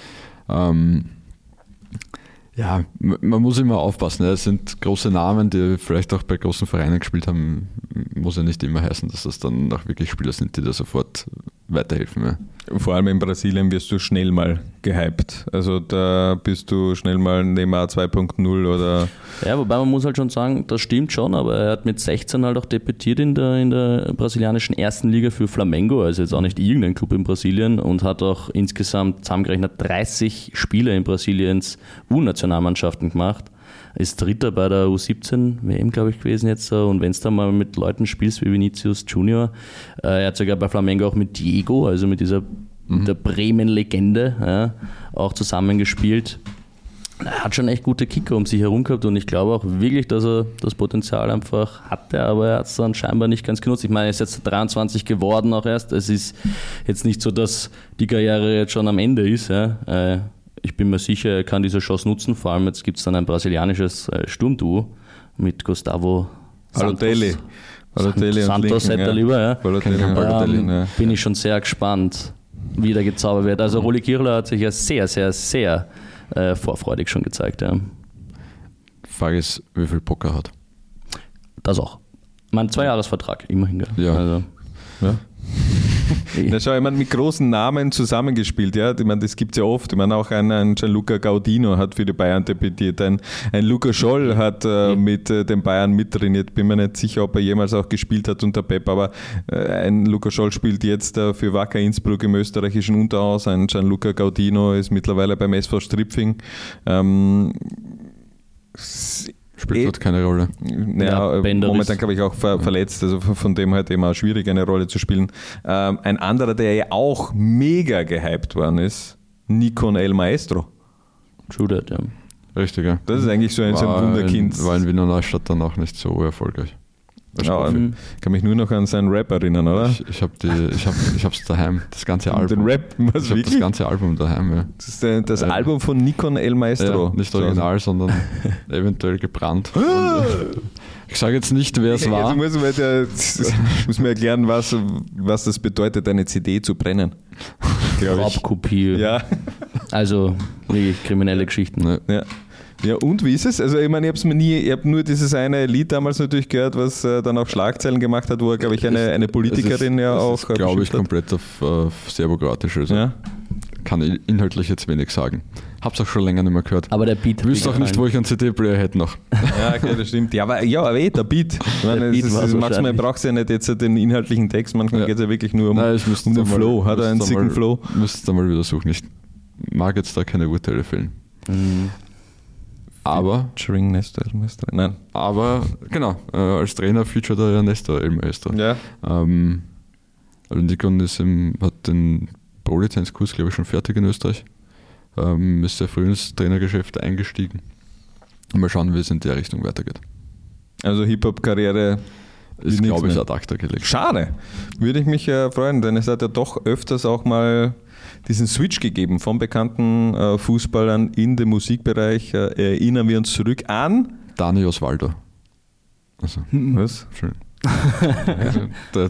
Ja, man muss immer aufpassen. Es sind große Namen, die vielleicht auch bei großen Vereinen gespielt haben. Muss ja nicht immer heißen, dass das dann auch wirklich Spieler sind, die da sofort weiterhelfen. Ja. Vor allem in Brasilien wirst du schnell mal gehypt. Also da bist du schnell mal Neymar 2.0 oder... Ja, wobei man muss halt schon sagen, das stimmt schon, aber er hat mit 16 halt auch debütiert in der brasilianischen 1. Liga für Flamengo, also jetzt auch nicht irgendein Club in Brasilien, und hat auch insgesamt zusammengerechnet 30 Spiele in Brasiliens U-Nationalmannschaften gemacht. Ist Dritter bei der U17 WM, glaube ich, gewesen jetzt. Und wenn es da mal mit Leuten spielst wie Vinicius Junior, er hat sogar bei Flamengo auch mit Diego, also mit dieser der Bremen-Legende, auch zusammengespielt. Er hat schon echt gute Kicker um sich herum gehabt und ich glaube auch wirklich, dass er das Potenzial einfach hatte, aber er hat es dann scheinbar nicht ganz genutzt. Ich meine, er ist jetzt 23 geworden auch erst. Es ist jetzt nicht so, dass die Karriere jetzt schon am Ende ist. Ja. Ich bin mir sicher, er kann diese Chance nutzen. Vor allem jetzt gibt es dann ein brasilianisches Sturmduo mit Gustavo Balotelli. Santos hätte er lieber. Ja. Balotelli. Bin ich schon sehr gespannt, wie der gezaubert wird. Also Roli Kirchler hat sich ja sehr, sehr, sehr vorfreudig schon gezeigt. Ja. Frage ist, wie viel Bock er hat. Das auch. Mein 2-Jahres-Vertrag, immerhin. Ja. Also. Ja. Na schau, ich meine, mit großen Namen zusammengespielt, ja. Ich meine, das gibt es ja oft. Ich meine, auch ein Gianluca Gaudino hat für die Bayern debütiert. Ein Luca Scholl hat mit den Bayern mittrainiert. Bin mir nicht sicher, ob er jemals auch gespielt hat unter Pep, aber ein Luca Scholl spielt jetzt für Wacker Innsbruck im österreichischen Unterhaus. Ein Gianluca Gaudino ist mittlerweile beim SV Stripfing. Spielt dort keine Rolle. Naja, momentan glaube ich auch verletzt, also von dem halt eben auch schwierig, eine Rolle zu spielen. Ein anderer, der ja auch mega gehypt worden ist, Nikon El Maestro. True that, ja. Richtig, ja. Das ist eigentlich so ein Wunderkind. War in Wiener Neustadt dann auch nicht so erfolgreich. Ja, kann mich nur noch an seinen Rap erinnern, oder? Ich hab's daheim, das ganze Album. Den Rap, was ich hab das ganze Album daheim, ja. Das ist das Album von Nikon El Maestro. Ja, nicht original, sondern eventuell gebrannt. Ich sage jetzt nicht, wer es war. Jetzt muss man erklären, was das bedeutet, eine CD zu brennen. Raubkopie. Ja. Also wirklich kriminelle Geschichten. Ja. Ja, und wie ist es? Also ich meine, ich habe nur dieses eine Lied damals natürlich gehört, was dann auch Schlagzeilen gemacht hat, wo er, glaube ich, eine Politikerin auch glaube ich, komplett auf Serbokroatisch. Also. Ja. kann inhaltlich jetzt wenig sagen. Hab's auch schon länger nicht mehr gehört. Aber der Beat. Wüsste auch nicht, wo ich einen CD-Player hätte noch. Ja, okay, das stimmt. Ja, aber der Beat. Ich meine, Beat war so manchmal wahrscheinlich. brauchst du ja nicht jetzt den inhaltlichen Text, manchmal geht es ja wirklich nur um den Flow. Hat er einen sicken Flow? Müsst ihr mal wieder suchen. Ich mag jetzt da keine Urteile fällen. Aber Nein. Genau, als Trainer featuret er ja Nestor El Maestro. Ja. Nikon hat den Pro-Lizenz-Kurs, glaube ich, schon fertig in Österreich. Ist sehr früh ins Trainergeschäft eingestiegen. Mal schauen, wie es in der Richtung weitergeht. Also Hip-Hop-Karriere Ist, glaube ich, ad acta gelegt. Schade. Würde ich mich freuen, denn es hat ja doch öfters auch mal diesen Switch gegeben von bekannten Fußballern in den Musikbereich. Erinnern wir uns zurück an Dani Osvaldo. Also, was? schön. Also,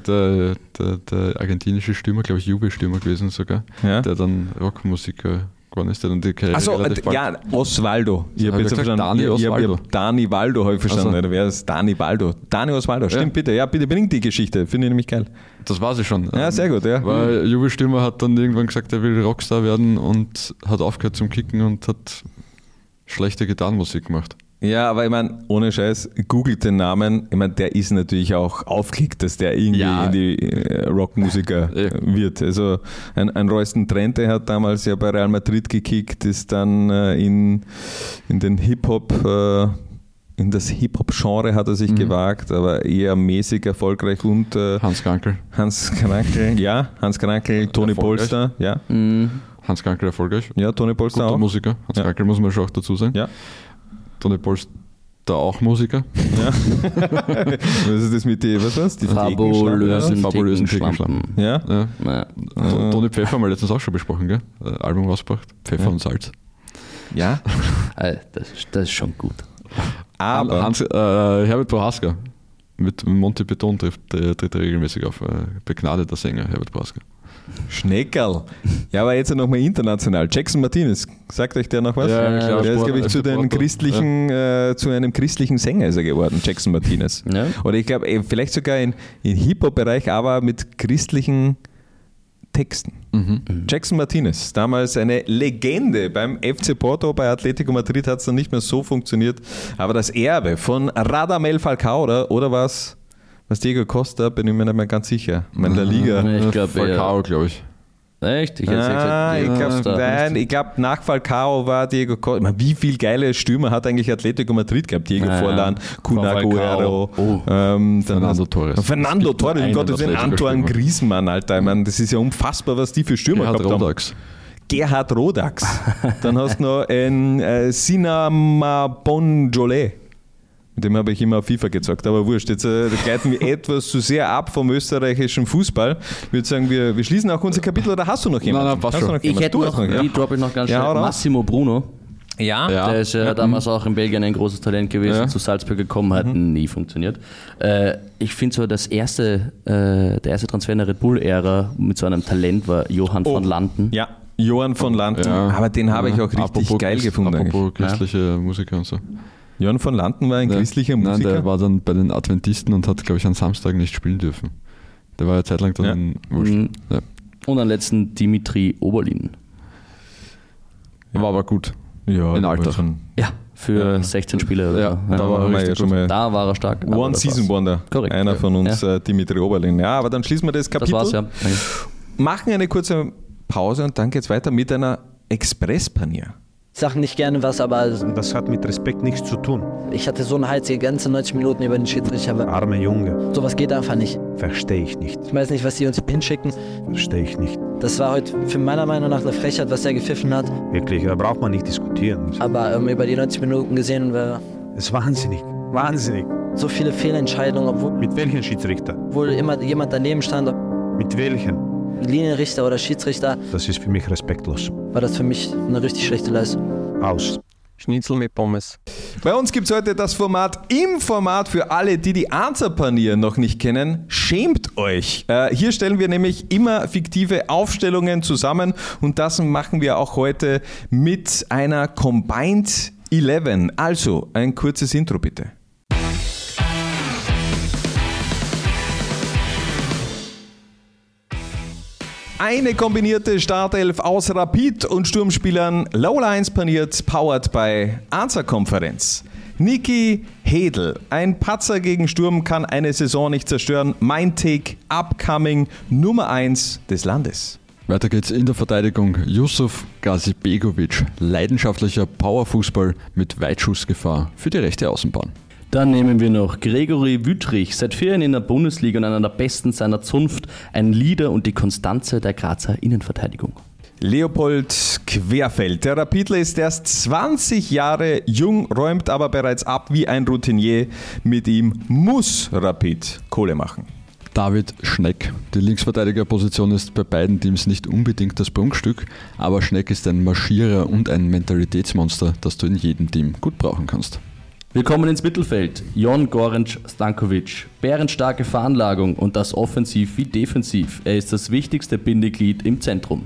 der argentinische Stürmer, glaube ich, Juve-Stürmer gewesen sogar, Ja. der dann Rockmusiker geworden ist, der dann die Karriere Achso, relativ bald- ja, Osvaldo. Ich habe Hab jetzt ich gesagt, verstanden. Dani Osvaldo. Ich hab Dani Valdo habe ich verstanden. Also. Oder wer ist Dani Valdo? Dani Osvaldo, stimmt, bitte. Ja, bitte bringt die Geschichte. Finde ich nämlich geil. Das war sie schon. Ja, sehr gut, ja. Weil Juve-Stürmer hat dann irgendwann gesagt, er will Rockstar werden und hat aufgehört zum Kicken und hat schlechte Gitarrenmusik gemacht. Ja, aber ich meine, ohne Scheiß, googelt den Namen. Ich meine, der ist natürlich auch aufgelegt, dass der irgendwie Ja. in die Rockmusiker Ja. wird. Also ein Royston Trente hat damals ja bei Real Madrid gekickt, ist dann in den Hip-Hop, in das Hip-Hop-Genre hat er sich gewagt, aber eher mäßig erfolgreich und Hans Krankel. Hans Krankel, Toni Erfolgreich. Polster, ja. Hans Krankel erfolgreich. Ja, Toni Polster Guter auch. Musiker. Hans Ja. Krankel muss man schon auch dazu sagen. Ja. Toni Polster auch Musiker. Ja. Was ist das mit die, was war's? Die Fabulösen Fabulösen Thekensschlampen. Ja. Ja. Ja. Toni Pfeffer haben wir letztens auch schon besprochen, gell? Album rausgebracht. Pfeffer und Salz. Ja. Das ist schon gut. Aber Herbert Prohaska mit Monty Beton tritt er regelmäßig auf. Begnadeter Sänger, Herbert Prohaska. Schneckerl. Ja, aber jetzt nochmal international. Jackson Martinez, sagt euch der noch was? Ja, klar. Der ist, glaube ich, zu Sportler. einem christlichen Sänger ist er geworden, Jackson Martinez. Ja. Oder ich glaube, vielleicht sogar in Hip-Hop-Bereich, aber mit christlichen Texten. Jackson Martinez, damals eine Legende beim FC Porto, bei Atletico Madrid hat es dann nicht mehr so funktioniert, aber das Erbe von Radamel Falcao oder was Diego Costa, bin ich mir nicht mehr ganz sicher. In der Liga. Ich glaube Falcao, glaube ich. Echt? Ich hätte Ich glaube, nach Falcao war Diego Costa. Ich meine, wie viele geile Stürmer hat eigentlich Atletico Madrid gehabt? Diego Forlan, Kun Agüero, Fernando Torres. Fernando Torres, Einen Gottes Willen, Antoine Atletico-Stürmer. Griezmann, Alter. Ich meine, das ist ja unfassbar, was die für Stürmer Gerhard gehabt haben. Rodax. Gerhard Rodax. Dann hast du noch einen Sinama Bonjolet. Mit dem habe ich immer auf FIFA gezockt, aber wurscht. Jetzt gleiten wir etwas zu sehr ab vom österreichischen Fußball. Ich würde sagen, wir schließen auch unser Kapitel, oder hast du noch jemanden? Nein, passt Hast du schon. noch Ich jemanden? hätte Du noch, hast die droppe ich noch ganz Ja, schnell. hau raus. Massimo Bruno, Ja. Ja. der ist ja damals auch in Belgien ein großes Talent gewesen, Ja. zu Salzburg gekommen, hat nie funktioniert. Ich finde so, der erste Transfer in der Red Bull-Ära mit so einem Talent war Johann van Landen. Ja, Johann von Landen. Ja. Aber den habe ich auch richtig geil gefunden. Apropos christliche Musiker und so. Johann von Landen war ein christlicher Nein, Musiker. der war dann bei den Adventisten und hat, glaube ich, am Samstag nicht spielen dürfen. Der war ja zeitlang dann Ja. in Wurscht. Ja. Und am letzten Dimitri Oberlin. War aber gut. ja, in der Alter. war schon Ja, für 16 Spiele oder Ja, so. Da war er ja schon mal Da war er stark. aber One das Season war's. Wonder. Korrekt. Einer von uns, Dimitri Oberlin. Ja, aber dann schließen wir das Das Kapitel. war's, ja. Machen eine kurze Pause und dann geht's weiter mit einer Expresspanier. Sag nicht gerne was, aber Das hat mit Respekt nichts zu tun. ich hatte so einen Hals die ganze 90 Minuten über den Schiedsrichter. Aber Arme Junge, sowas geht einfach nicht. verstehe ich nicht. Ich weiß nicht, was die uns hinschicken. Verstehe ich nicht. Das war heute für meiner Meinung nach eine Frechheit, was er gepfiffen hat. Wirklich, da braucht man nicht diskutieren. Aber über die 90 Minuten gesehen, Es ist wahnsinnig. Wahnsinnig. so viele Fehlentscheidungen, Mit welchen Schiedsrichter? obwohl immer jemand daneben stand, ob Mit welchen? Linienrichter oder Schiedsrichter, Das ist für mich respektlos. war das für mich eine richtig schlechte Leistung. Aus. Schnitzel mit Pommes. Bei uns gibt es heute das Format im Format für alle, die die Answerpanier noch nicht kennen. Schämt euch! Hier stellen wir nämlich immer fiktive Aufstellungen zusammen und das machen wir auch heute mit einer Combined 11. Also, ein kurzes Intro bitte. Eine kombinierte Startelf aus Rapid und Sturmspielern, Lowlines paniert, powered by Ansa-Konferenz. Niki Hedl, ein Patzer gegen Sturm kann eine Saison nicht zerstören. Mein Take, upcoming Nummer 1 des Landes. Weiter geht's in der Verteidigung. Yusuf Gazibegovic, leidenschaftlicher Powerfußball mit Weitschussgefahr für die rechte Außenbahn. Dann nehmen wir noch Gregory Wüttrich, seit 4 Jahren in der Bundesliga und einer der besten seiner Zunft, ein Leader und die Konstanze der Grazer Innenverteidigung. Leopold Querfeld, der Rapidler ist erst 20 Jahre jung, räumt aber bereits ab wie ein Routinier. Mit ihm muss Rapid Kohle machen. David Schneck. Die Linksverteidigerposition ist bei beiden Teams nicht unbedingt das Prunkstück, aber Schneck ist ein Marschierer und ein Mentalitätsmonster, das du in jedem Team gut brauchen kannst. Wir kommen ins Mittelfeld. Jon Goranc Stankovic. Bärenstarke Veranlagung und das offensiv wie defensiv. Er ist das wichtigste Bindeglied im Zentrum.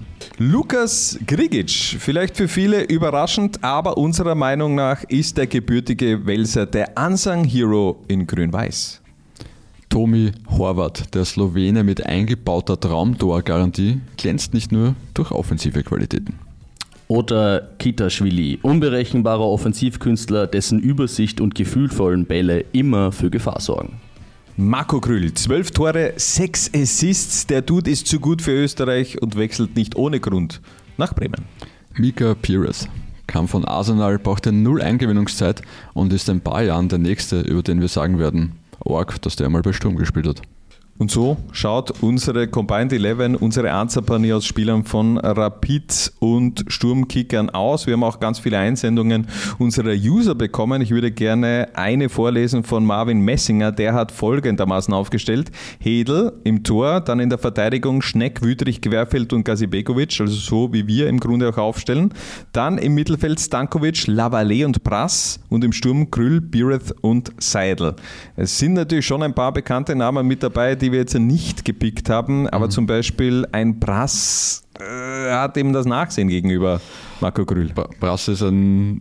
Lukas Grigic, vielleicht für viele überraschend, aber unserer Meinung nach ist der gebürtige Welser der Unsung Hero in Grün-Weiß. Tomi Horvath, der Slowene mit eingebauter Traumtorgarantie, glänzt nicht nur durch offensive Qualitäten. Oder Kitaschwili, unberechenbarer Offensivkünstler, dessen Übersicht und gefühlvollen Bälle immer für Gefahr sorgen. Marco Grüll, 12 Tore, 6 Assists, der Dude ist zu gut für Österreich und wechselt nicht ohne Grund nach Bremen. Mika Pires kam von Arsenal, brauchte 0 Eingewöhnungszeit und ist in ein paar Jahren der Nächste, über den wir sagen werden, arg, dass der mal bei Sturm gespielt hat. Und so schaut unsere Combined 11, unsere Ansapanie aus Spielern von Rapid und Sturmkickern aus. Wir haben auch ganz viele Einsendungen unserer User bekommen. Ich würde gerne eine vorlesen von Marvin Messinger. Der hat folgendermaßen aufgestellt. Hedl im Tor, dann in der Verteidigung Schneck, Wüttrich, Querfeld und Gazibegovic, also so wie wir im Grunde auch aufstellen. Dann im Mittelfeld Stankovic, Lavallée und Brass und im Sturm Grüll, Bireth und Seidel. Es sind natürlich schon ein paar bekannte Namen mit dabei, die wir jetzt nicht gepickt haben, aber zum Beispiel ein Brass hat eben das Nachsehen gegenüber Marco Grüll. Brass ist ein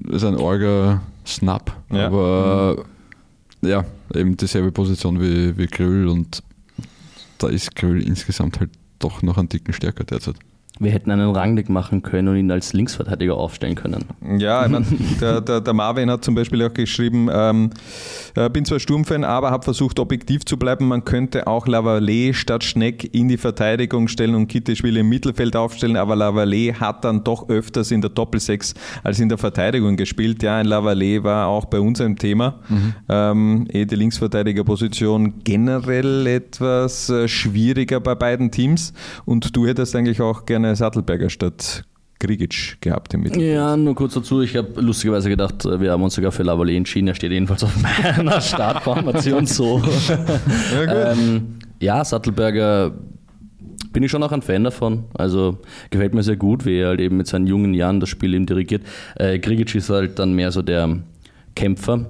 Orga-Snap, Ja. aber ja, eben dieselbe Position wie Grüll und da ist Grüll insgesamt halt doch noch einen Ticken stärker derzeit. Wir hätten einen Rangnick machen können und ihn als Linksverteidiger aufstellen können. Ja, ich meine, der Marvin hat zum Beispiel auch geschrieben, bin zwar Sturmfan, aber habe versucht, objektiv zu bleiben. Man könnte auch Lavallée statt Schneck in die Verteidigung stellen und Kitaschwili im Mittelfeld aufstellen, aber Lavallée hat dann doch öfters in der Doppelsechs als in der Verteidigung gespielt. Ja, ein Lavallée war auch bei uns ein Thema. Die Linksverteidigerposition generell etwas schwieriger bei beiden Teams und du hättest eigentlich auch gerne Sattelberger statt Grigic gehabt im Mittelfeld. Ja, nur kurz dazu, ich habe lustigerweise gedacht, wir haben uns sogar für Lavallée entschieden, er steht jedenfalls auf meiner Startformation so. Ja, Sattelberger bin ich schon auch ein Fan davon, also gefällt mir sehr gut, wie er halt eben mit seinen jungen Jahren das Spiel eben dirigiert. Grigic ist halt dann mehr so der Kämpfer,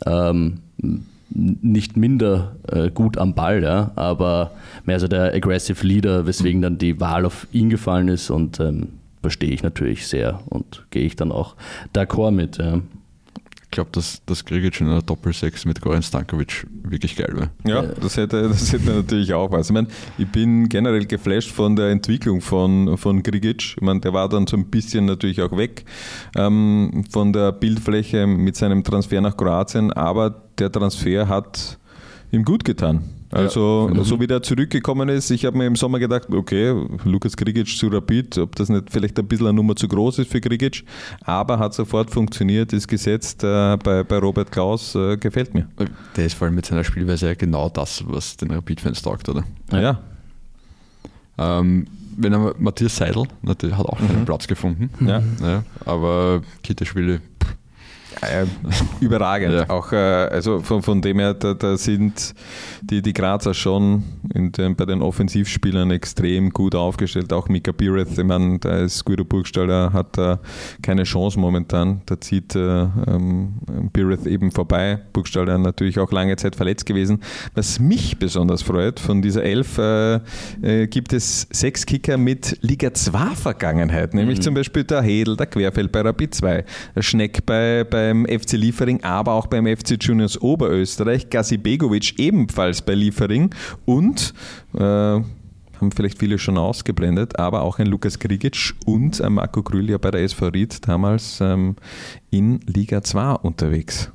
nicht minder gut am Ball, ja, aber mehr so der aggressive Leader, weswegen dann die Wahl auf ihn gefallen ist und verstehe ich natürlich sehr und gehe ich dann auch d'accord mit. Ja. Ich glaube, dass Grigic in einer Doppelsechs mit Goran Stankovic wirklich geil wäre. Ja, das hätte natürlich auch was. Ich meine, ich bin generell geflasht von der Entwicklung von Grigic. Ich meine, der war dann so ein bisschen natürlich auch weg von der Bildfläche mit seinem Transfer nach Kroatien, aber der Transfer hat ihm gut getan. Also, so wie der zurückgekommen ist, ich habe mir im Sommer gedacht, okay, Lukas Grigic zu Rapid, ob das nicht vielleicht ein bisschen eine Nummer zu groß ist für Grigic, aber hat sofort funktioniert, ist gesetzt bei Robert Klaus, gefällt mir. Der ist vor allem mit seiner Spielweise ja genau das, was den Rapid-Fans taugt, oder? Ja. Wenn er Matthias Seidel, der hat auch keinen Platz gefunden, Ja. Aber Kitaschwili, Überragend. Ja. Auch also von dem her, da sind die Grazer schon bei den Offensivspielern extrem gut aufgestellt. Auch Mika Bireth, ich meine, da ist Guido Burgstaller, hat keine Chance momentan. Da zieht Bireth eben vorbei. Burgstaller natürlich auch lange Zeit verletzt gewesen. Was mich besonders freut, von dieser 11 gibt es 6 Kicker mit Liga 2 Vergangenheit, nämlich zum Beispiel der Hedl, der Querfeld bei Rapid 2, der Schneck beim FC Liefering, aber auch beim FC Juniors Oberösterreich, Gazibegovic ebenfalls bei Liefering und haben vielleicht viele schon ausgeblendet, aber auch ein Lukas Grigic und ein Marco Grüll ja bei der SV Ried damals in Liga 2 unterwegs.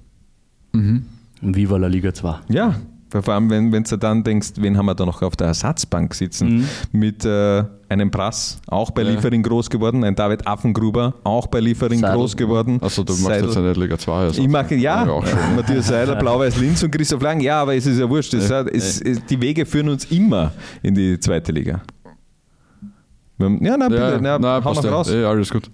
Viva la Liga 2. Ja, vor allem, wenn du dann denkst, wen haben wir da noch auf der Ersatzbank sitzen? Mit einem Prass, auch bei Liefering groß geworden, ein David Affengruber, auch bei Liefering groß geworden. Achso, du machst jetzt ja nicht Liga 2. Also. Ich mache, Matthias Seidler, Blau-Weiß Linz und Christoph Lang, ja, aber es ist ja wurscht. Die Wege führen uns immer in die zweite Liga. Hau mal raus. Ja, alles gut.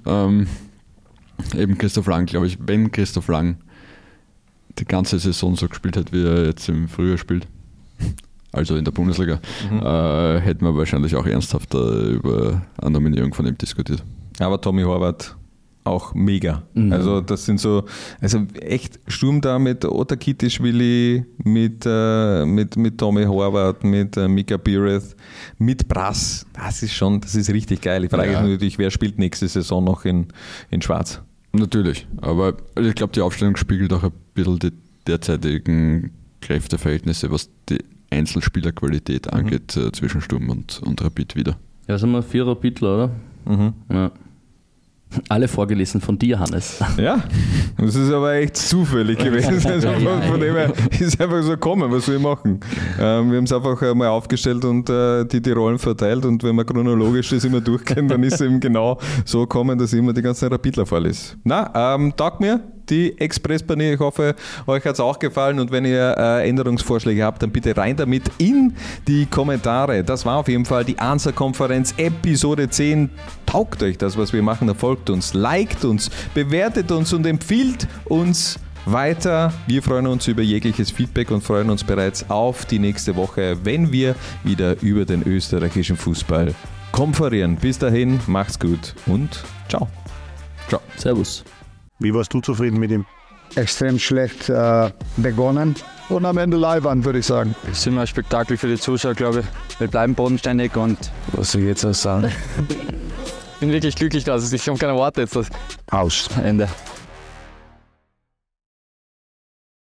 Eben Christoph Lang, glaube ich, wenn Christoph Lang die ganze Saison so gespielt hat, wie er jetzt im Frühjahr spielt, also in der Bundesliga, hätten wir wahrscheinlich auch ernsthafter über eine Nominierung von ihm diskutiert. Aber Tommy Horvath auch mega. Also das sind so, also echt Sturm da mit Otar Kitischwili, mit Tommy Horvath, mit Mika Bireth, mit Brass. Das ist richtig geil. Ich frage mich natürlich, wer spielt nächste Saison noch in Schwarz? Natürlich, aber ich glaube, die Aufstellung spiegelt auch ein bisschen die derzeitigen Kräfteverhältnisse, was die Einzelspielerqualität angeht, zwischen Sturm und Rapid wieder. Ja, sind wir 4 Rapidler, oder? Ja. Alle vorgelesen von dir, Hannes. Ja, das ist aber echt zufällig gewesen. Also von dem her ist einfach so gekommen, was wir machen. Wir haben es einfach mal aufgestellt und die Rollen verteilt, und wenn wir chronologisch das immer durchgehen, dann ist es eben genau so gekommen, dass immer die ganzen Rapidler Fall ist. Taugt mir die Expresspanier. Ich hoffe, euch hat es auch gefallen, und wenn ihr Änderungsvorschläge habt, dann bitte rein damit in die Kommentare. Das war auf jeden Fall die Answer-Konferenz Episode 10. Taugt euch das, was wir machen, folgt uns, liked uns, bewertet uns und empfiehlt uns weiter. Wir freuen uns über jegliches Feedback und freuen uns bereits auf die nächste Woche, wenn wir wieder über den österreichischen Fußball konferieren. Bis dahin, macht's gut und ciao. Ciao. Servus. Wie warst du zufrieden mit ihm? Extrem schlecht begonnen und am Ende Leihwand, würde ich sagen. Das ist immer ein Spektakel für die Zuschauer, glaube ich. Wir bleiben bodenständig und was soll ich jetzt auch sagen? Ich bin wirklich glücklich, dass ich habe keine Worte jetzt. Aus. Ende.